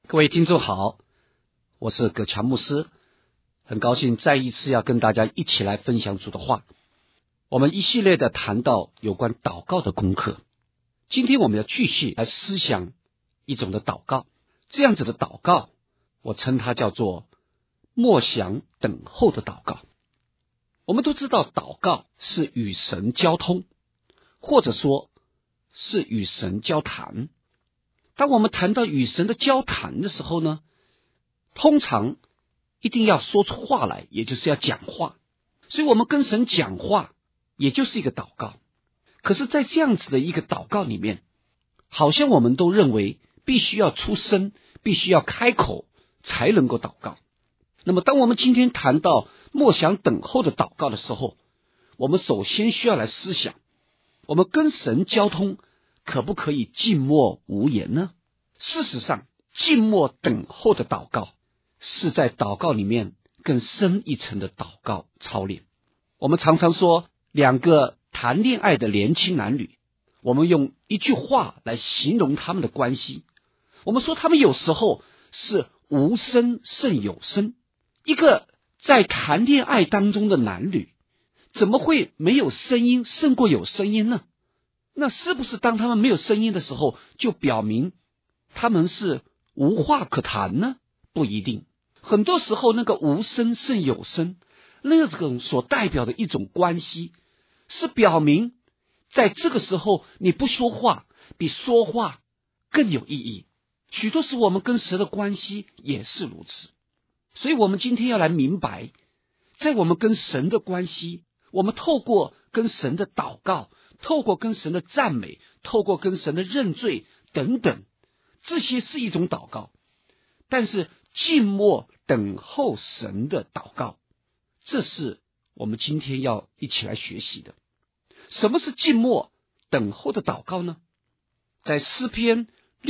各位听众好，我是葛强牧师，很高兴再一次要跟大家一起来分享主的话。我们一系列的谈到有关祷告的功课，今天我们要继续来思想一种的祷告，这样子的祷告我称它叫做默想等候的祷告。我们都知道祷告是与神交通，或者说是与神交谈。当我们谈到与神的交谈的时候呢，通常一定要说出话来，也就是要讲话。所以我们跟神讲话也就是一个祷告。可是在这样子的一个祷告里面，好像我们都认为必须要出声，必须要开口才能够祷告。那么当我们今天谈到默想等候的祷告的时候，我们首先需要来思想，我们跟神交通可不可以静默无言呢？事实上，静默等候的祷告是在祷告里面更深一层的祷告操练。我们常常说两个谈恋爱的年轻男女，我们用一句话来形容他们的关系，我们说他们有时候是无声胜有声。一个在谈恋爱当中的男女，怎么会没有声音胜过有声音呢？那是不是当他们没有声音的时候，就表明他们是无话可谈呢？不一定。很多时候那个无声胜有声，那种所代表的一种关系，是表明在这个时候你不说话比说话更有意义。许多时候我们跟神的关系也是如此。所以我们今天要来明白，在我们跟神的关系，我们透过跟神的祷告，透过跟神的赞美，透过跟神的认罪等等，这些是一种祷告。但是静默等候神的祷告，这是我们今天要一起来学习的。什么是静默等候的祷告呢？在诗篇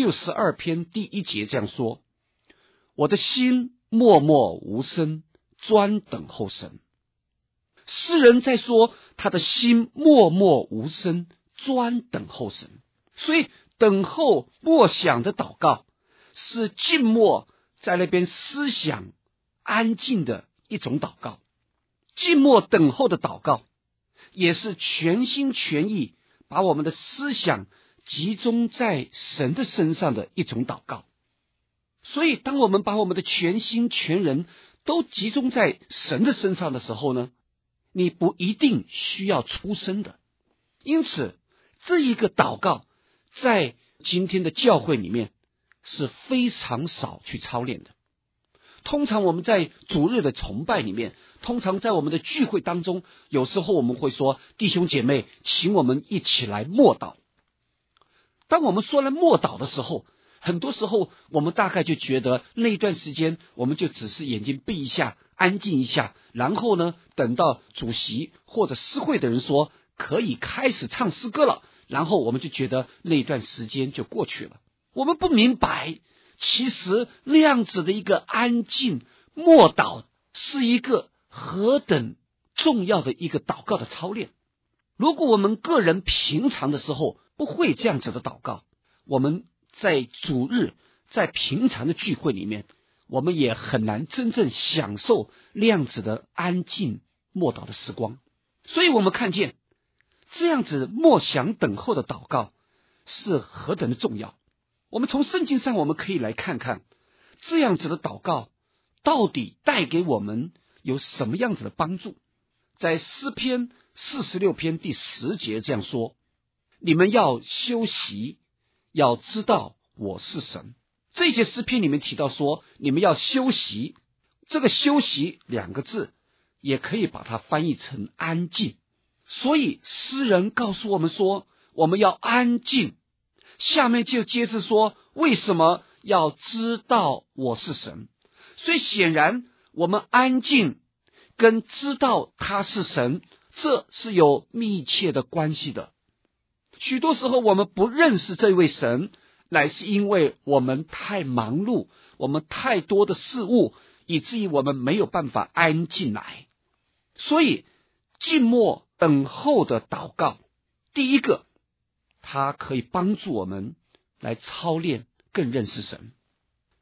62篇第1节这样说：我的心默默无声，专等候神。诗人在说他的心默默无声，专等候神。所以等候默想的祷告是静默在那边思想安静的一种祷告。静默等候的祷告也是全心全意把我们的思想集中在神的身上的一种祷告。所以当我们把我们的全心全人都集中在神的身上的时候呢，你不一定需要出声的。因此这一个祷告在今天的教会里面是非常少去操练的。通常我们在主日的崇拜里面，通常在我们的聚会当中，有时候我们会说，弟兄姐妹，请我们一起来默祷。当我们说了默祷的时候，很多时候我们大概就觉得那一段时间我们就只是眼睛闭一下，安静一下，然后呢等到主席或者诗会的人说可以开始唱诗歌了，然后我们就觉得那一段时间就过去了。我们不明白，其实那样子的一个安静默祷是一个何等重要的一个祷告的操练。如果我们个人平常的时候不会这样子的祷告，我们在主日在平常的聚会里面，我们也很难真正享受那样子的安静默祷的时光。所以我们看见这样子默想等候的祷告是何等的重要。我们从圣经上我们可以来看看这样子的祷告到底带给我们有什么样子的帮助。在诗篇46篇第10节这样说：你们要休息，要知道我是神。这一节诗篇里面提到说你们要休息，这个休息2个字也可以把它翻译成安静。所以诗人告诉我们说我们要安静，下面就接着说为什么要知道我是神。所以显然我们安静跟知道他是神，这是有密切的关系的。许多时候我们不认识这位神，乃是因为我们太忙碌，我们太多的事物，以至于我们没有办法安静来。所以静默等候的祷告，第一个它可以帮助我们来操练更认识神。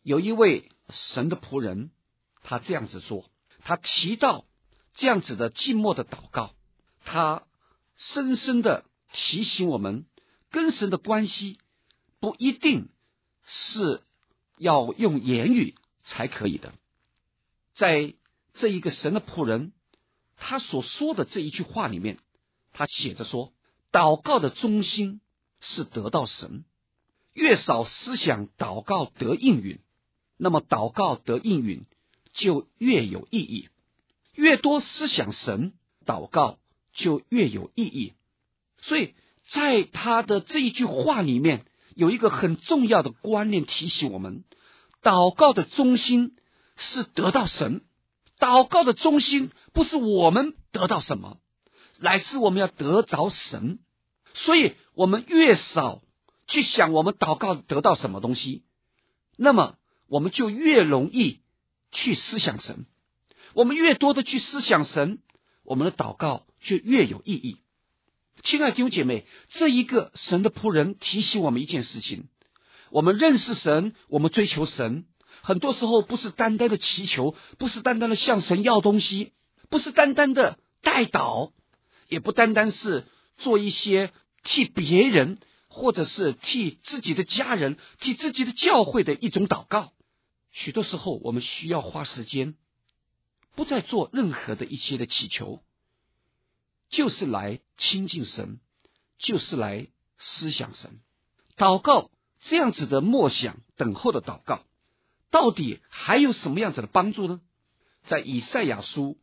有一位神的仆人，他这样子说，他提到这样子的静默的祷告，他深深的提醒我们，跟神的关系不一定是要用言语才可以的。在这一个神的仆人他所说的这一句话里面，他写着说，祷告的中心是得到神，越少思想祷告得应允，那么祷告得应允就越有意义，越多思想神，祷告就越有意义。所以在他的这一句话里面有一个很重要的观念提醒我们，祷告的中心是得到神，祷告的中心不是我们得到什么，乃是我们要得着神。所以我们越少去想我们祷告得到什么东西，那么我们就越容易去思想神，我们越多的去思想神，我们的祷告就越有意义。亲爱的弟兄姐妹，这一个神的仆人提醒我们一件事情，我们认识神，我们追求神，很多时候不是单单的祈求，不是单单的向神要东西，不是单单的代祷，也不单单是做一些替别人或者是替自己的家人替自己的教会的一种祷告。许多时候我们需要花时间不再做任何的一些的祈求，就是来亲近神，就是来思想神。祷告这样子的默想等候的祷告到底还有什么样子的帮助呢？在以赛亚书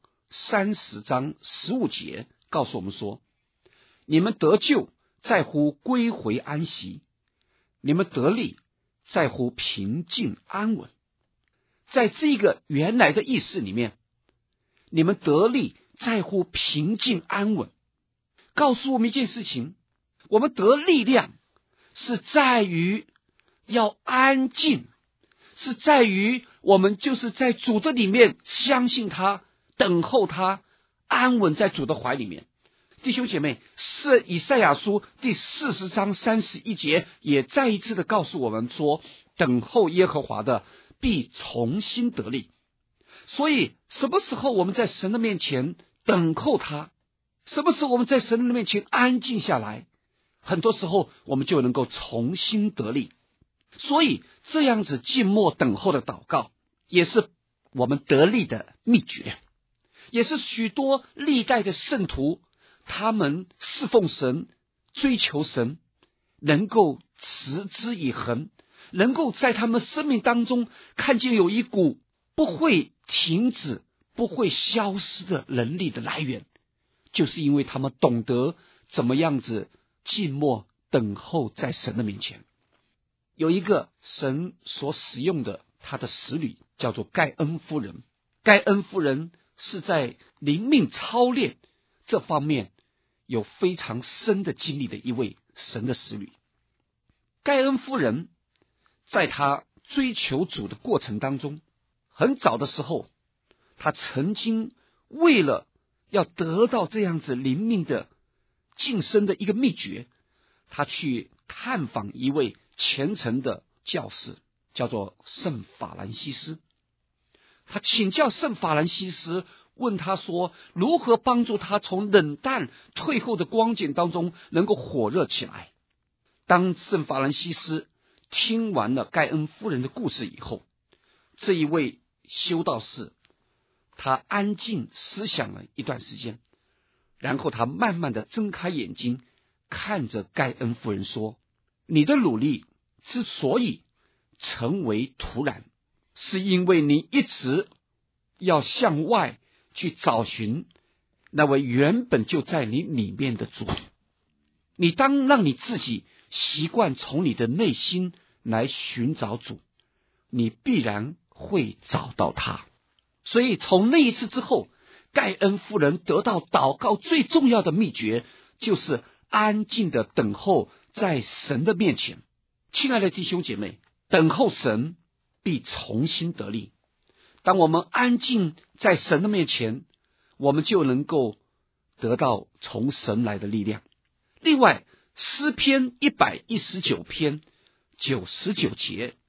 30章15节告诉我们说，你们得救在乎归回安息，你们得力在乎平静安稳。在这个原来的意思里面，你们得力在乎平静安稳，告诉我们一件事情，我们得力量是在于要安静，是在于我们就是在主的里面相信他，等候他，安稳在主的怀里面。弟兄姐妹，是以赛亚书第40章31节也再一次的告诉我们说，等候耶和华的必重新得力。所以什么时候我们在神的面前等候他，什么时候我们在神的面前安静下来，很多时候我们就能够重新得力。所以这样子静默等候的祷告也是我们得力的秘诀，也是许多历代的圣徒他们侍奉神追求神能够持之以恒，能够在他们生命当中看见有一股不会停止不会消失的能力的来源，就是因为他们懂得怎么样子静默等候在神的面前。有一个神所使用的他的使女叫做盖恩夫人，盖恩夫人是在灵命操练这方面有非常深的经历的一位神的使女。盖恩夫人在她追求主的过程当中，很早的时候她曾经为了要得到这样子灵命的晋升的一个秘诀，她去探访一位虔诚的教士，叫做圣法兰西斯。他请教圣法兰西斯，问他说如何帮助他从冷淡退后的光景当中能够火热起来。当圣法兰西斯听完了盖恩夫人的故事以后，这一位修道士他安静思想了一段时间，然后他慢慢的睁开眼睛，看着盖恩夫人说，你的努力之所以成为徒然，是因为你一直要向外去找寻那位原本就在你里面的主。你当让你自己习惯从你的内心来寻找主，你必然会找到他。所以从那一次之后，盖恩夫人得到祷告最重要的秘诀，就是安静的等候在神的面前。亲爱的弟兄姐妹，等候神必重新得力。当我们安静在神的面前，我们就能够得到从神来的力量。另外，诗篇119篇99节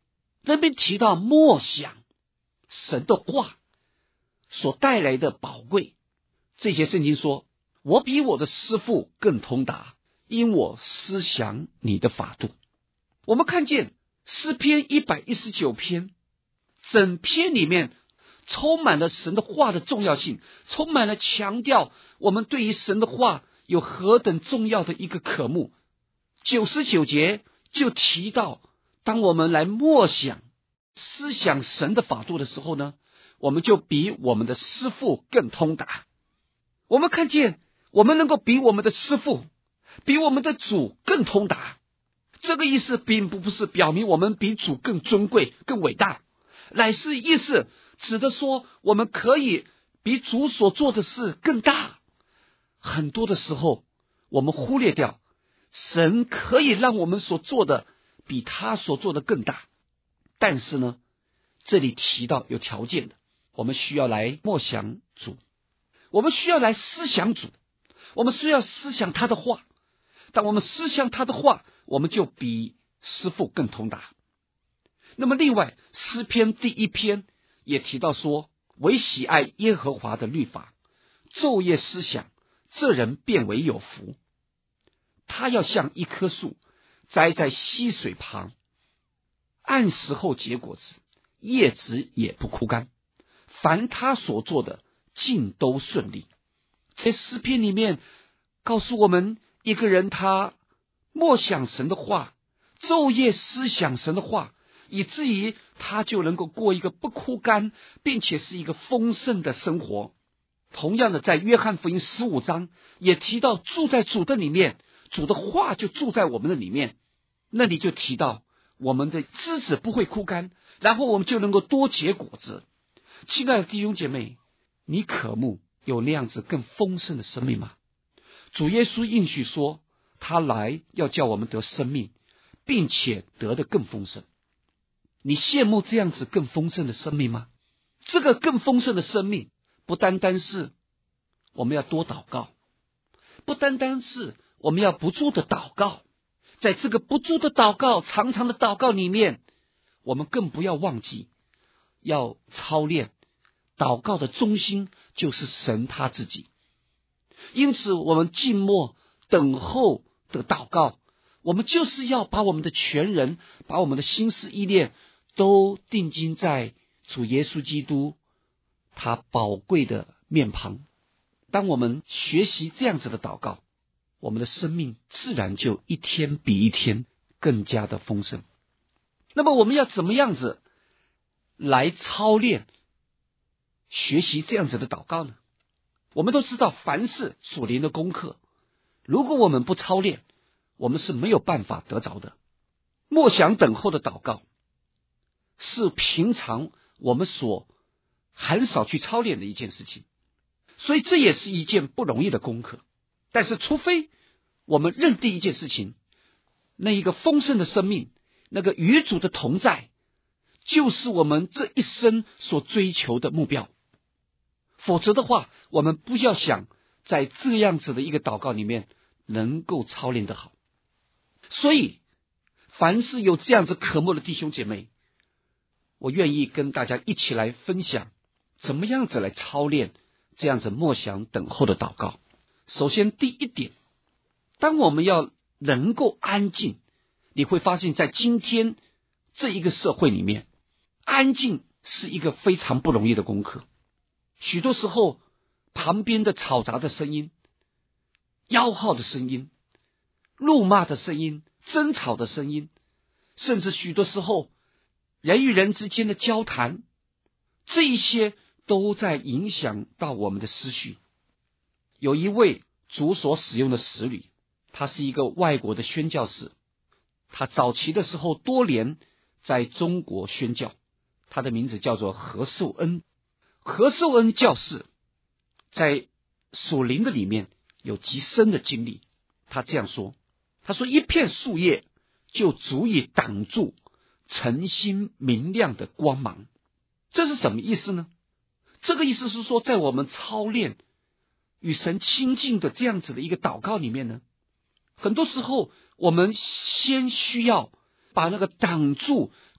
那边提到默想神的话所带来的宝贵。这些圣经说，我比我的师父更通达，因我思想你的法度。我们看见诗篇119篇，整篇里面充满了神的话的重要性，充满了强调我们对于神的话有何等重要的一个渴慕。99节就提到，当我们来默想思想神的法度的时候呢，我们就比我们的师父更通达。我们看见我们能够比我们的师父，比我们的主更通达。这个意思并不是表明我们比主更尊贵更伟大，乃是意思指的说我们可以比主所做的事更大。很多的时候我们忽略掉神可以让我们所做的比他所做的更大，但是呢，这里提到有条件的，我们需要来默想主，我们需要来思想主，我们需要思想他的话。当我们思想他的话，我们就比师父更通达。那么另外诗篇第1篇也提到说，唯喜爱耶和华的律法，昼夜思想，这人便为有福。他要像一棵树栽在溪水旁，按时候结果子，叶子也不枯干，凡他所做的尽都顺利。在诗篇里面告诉我们，一个人他默想神的话，昼夜思想神的话，以至于他就能够过一个不枯干并且是一个丰盛的生活。同样的，在约翰福音15章也提到，住在主的里面，主的话就住在我们的里面，那里就提到我们的枝子不会枯干，然后我们就能够多结果子。亲爱的弟兄姐妹，你渴慕有那样子更丰盛的生命吗？主耶稣应许说，他来要叫我们得生命，并且得的更丰盛。你羡慕这样子更丰盛的生命吗？这个更丰盛的生命不单单是我们要多祷告，不单单是我们要不住的祷告，在这个不住的祷告，长长的祷告里面，我们更不要忘记要操练祷告的中心就是神他自己。因此我们静默等候的祷告，我们就是要把我们的全人，把我们的心思意念都定睛在主耶稣基督他宝贵的面庞。当我们学习这样子的祷告，我们的生命自然就一天比一天更加的丰盛。那么我们要怎么样子来操练学习这样子的祷告呢？我们都知道，凡是属灵的功课，如果我们不操练，我们是没有办法得着的。默想等候的祷告是平常我们所很少去操练的一件事情，所以这也是一件不容易的功课。但是除非我们认定一件事情，那一个丰盛的生命，那个与主的同在，就是我们这一生所追求的目标。否则的话，我们不要想在这样子的一个祷告里面能够操练得好。所以凡是有这样子渴慕的弟兄姐妹，我愿意跟大家一起来分享怎么样子来操练这样子默想等候的祷告。首先第一点，当我们要能够安静，你会发现在今天这一个社会里面，安静是一个非常不容易的功课。许多时候旁边的嘈杂的声音，吆喝的声音，怒骂的声音，争吵的声音，甚至许多时候人与人之间的交谈，这一些都在影响到我们的思绪。有一位主所使用的使女，他是一个外国的宣教士，他早期的时候多年在中国宣教，他的名字叫做何寿恩。何寿恩教士在属灵的里面有极深的经历。他这样说，他说一片树叶就足以挡住晨星明亮的光芒。这是什么意思呢？这个意思是说，在我们操练与神亲近的这样子的一个祷告里面呢，很多时候我们先需要把那个挡住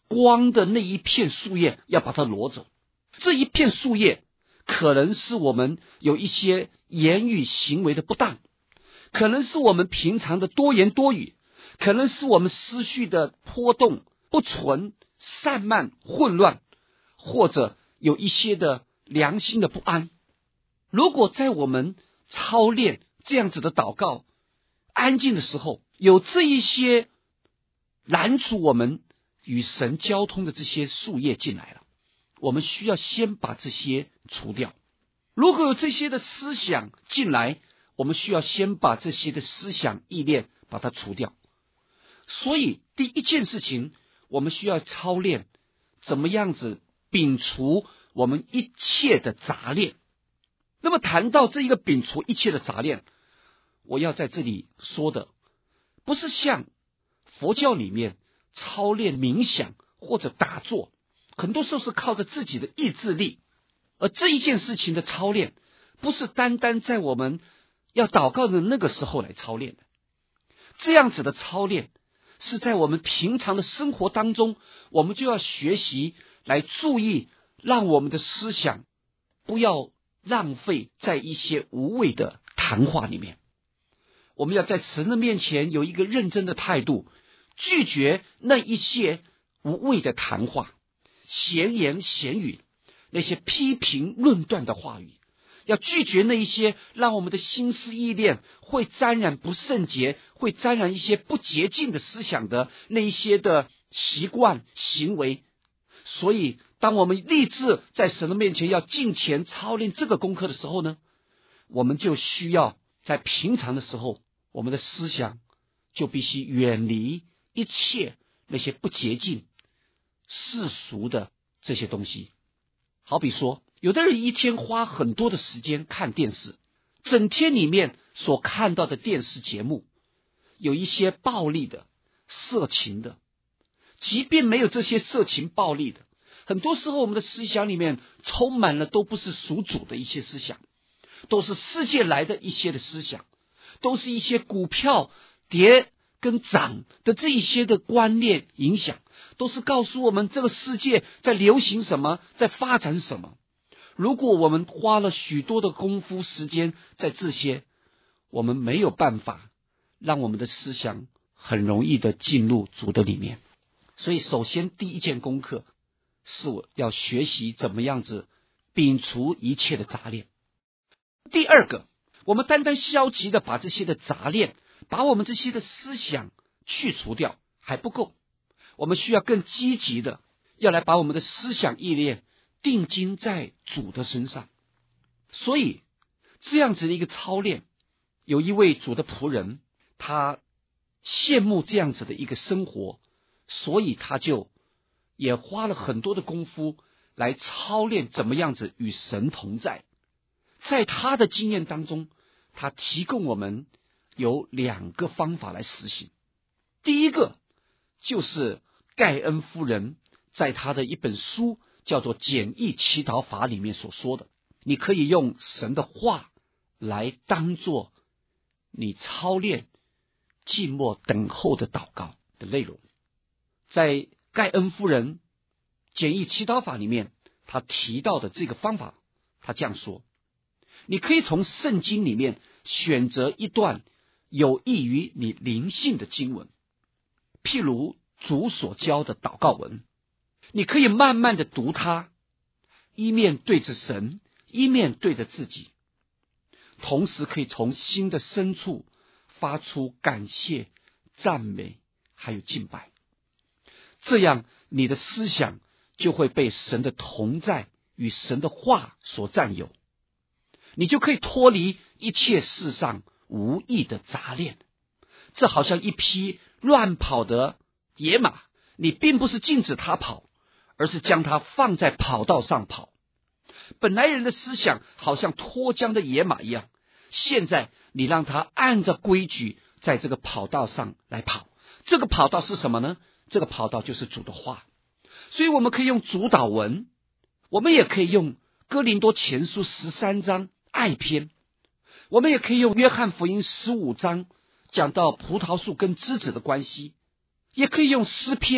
光的那一片树叶要把它挪走。这一片树叶可能是我们有一些言语行为的不当，可能是我们平常的多言多语，可能是我们思绪的波动不纯、散漫、混乱，或者有一些的良心的不安。如果在我们操练这样子的祷告安静的时候，有这一些拦阻我们与神交通的这些树叶进来了，我们需要先把这些除掉。如果有这些的思想进来，我们需要先把这些的思想意念把它除掉。所以第一件事情，我们需要操练怎么样子摒除我们一切的杂念。那么谈到这一个摒除一切的杂念，我要在这里说的不是像佛教里面操练冥想或者打坐，很多时候是靠着自己的意志力，而这一件事情的操练不是单单在我们要祷告的那个时候来操练的。这样子的操练是在我们平常的生活当中，我们就要学习来注意，让我们的思想不要浪费在一些无谓的谈话里面。我们要在神的面前有一个认真的态度，拒绝那一些无谓的谈话、闲言闲语，那些批评论断的话语，要拒绝那一些让我们的心思意念会沾染不圣洁，会沾染一些不洁净的思想的那一些的习惯行为。所以当我们立志在神的面前要敬虔操练这个功课的时候呢，我们就需要在平常的时候，我们的思想就必须远离一切那些不洁净世俗的这些东西。好比说，有的人一天花很多的时间看电视，整天里面所看到的电视节目有一些暴力的、色情的，即便没有这些色情暴力的，很多时候我们的思想里面充满了都不是属主的一些思想，都是世界来的一些的思想，都是一些股票跌跟涨的这一些的观念影响，都是告诉我们这个世界在流行什么，在发展什么。如果我们花了许多的功夫时间在这些，我们没有办法让我们的思想很容易的进入主的里面。所以首先第一件功课是我要学习怎么样子摒除一切的杂念。第二个，我们单单消极的把这些的杂念，把我们这些的思想去除掉还不够，我们需要更积极的要来把我们的思想意念定睛在主的身上。所以这样子的一个操练，有一位主的仆人，他羡慕这样子的一个生活，所以他就也花了很多的功夫来操练怎么样子与神同在。在他的经验当中，他提供我们有2个方法来实行。第一个就是盖恩夫人在他的一本书叫做《简易祈祷法》里面所说的，你可以用神的话来当作你操练静默等候的祷告的内容。在盖恩夫人简易祈祷法里面，他提到的这个方法，他这样说，你可以从圣经里面选择一段有益于你灵性的经文，譬如主所教的祷告文，你可以慢慢的读它，一面对着神，一面对着自己，同时可以从心的深处发出感谢、赞美还有敬拜。这样你的思想就会被神的同在与神的话所占有，你就可以脱离一切世上无益的杂念。这好像一匹乱跑的野马，你并不是禁止它跑，而是将它放在跑道上跑。本来人的思想好像脱缰的野马一样，现在你让它按照规矩在这个跑道上来跑。这个跑道是什么呢？这个跑道就是主的话。所以我们可以用主祷文，我们也可以用哥林多前书13章爱篇，我们也可以用约翰福音15章讲到葡萄树跟枝子的关系，也可以用诗篇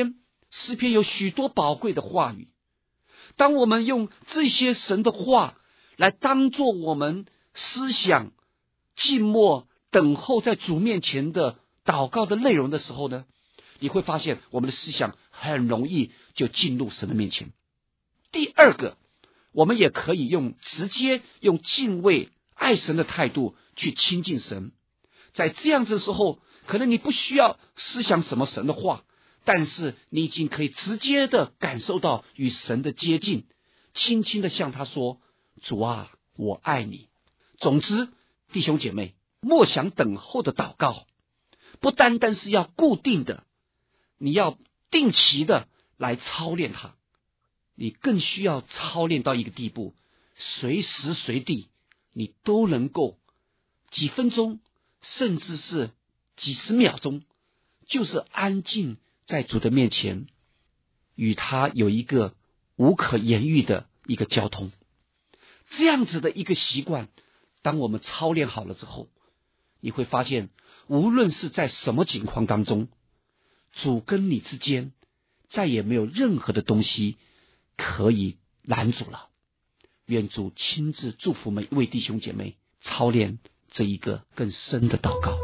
诗篇有许多宝贵的话语，当我们用这些神的话来当作我们思想、静默、等候在主面前的祷告的内容的时候呢，你会发现我们的思想很容易就进入神的面前。第二个，我们也可以直接用敬畏、爱神的态度去亲近神。在这样子的时候，可能你不需要思想什么神的话，但是你已经可以直接的感受到与神的接近，轻轻的向他说：主啊，我爱你。总之，弟兄姐妹，默想等候的祷告不单单是要固定的，你要定期的来操练它，你更需要操练到一个地步，随时随地你都能够几分钟甚至是几十秒钟，就是安静在主的面前，与他有一个无可言喻的一个交通。这样子的一个习惯，当我们操练好了之后，你会发现无论是在什么情况当中，主跟你之间再也没有任何的东西可以拦阻了。愿主亲自祝福每一位弟兄姐妹操练这一个更深的祷告。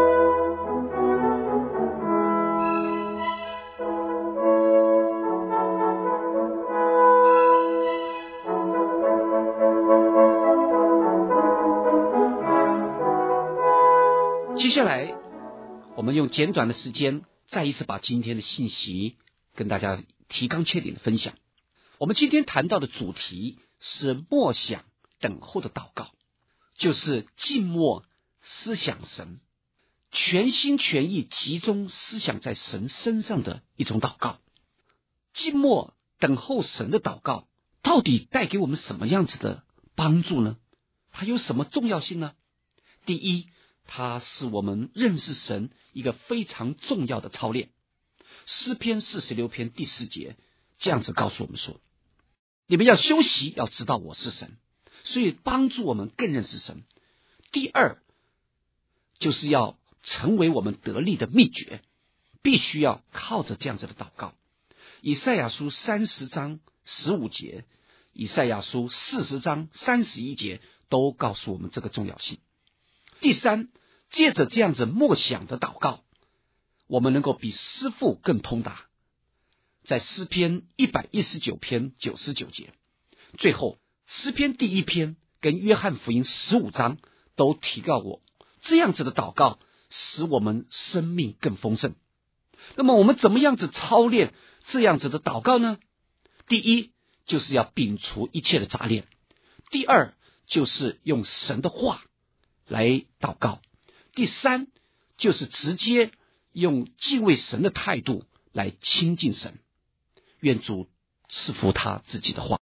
接下来我们用简短的时间再一次把今天的信息跟大家提纲挈领的分享。我们今天谈到的主题是默想等候的祷告，就是静默思想神，全心全意集中思想在神身上的一种祷告。静默等候神的祷告到底带给我们什么样子的帮助呢？它有什么重要性呢？第一，它是我们认识神一个非常重要的操练。诗篇46篇第4节这样子告诉我们说，你们要休息，要知道我是神，所以帮助我们更认识神。第二，就是要成为我们得力的秘诀，必须要靠着这样子的祷告。以赛亚书30章15节，以赛亚书40章31节都告诉我们这个重要性。第三，借着这样子默想的祷告，我们能够比师父更通达。在诗篇119篇99节，最后诗篇第1篇跟约翰福音15章都提到过，这样子的祷告使我们生命更丰盛。那么我们怎么样子操练这样子的祷告呢？第一，就是要摒除一切的杂念；第二，就是用神的话来祷告；第三，就是直接用敬畏神的态度来亲近神。愿主赐福他自己的话。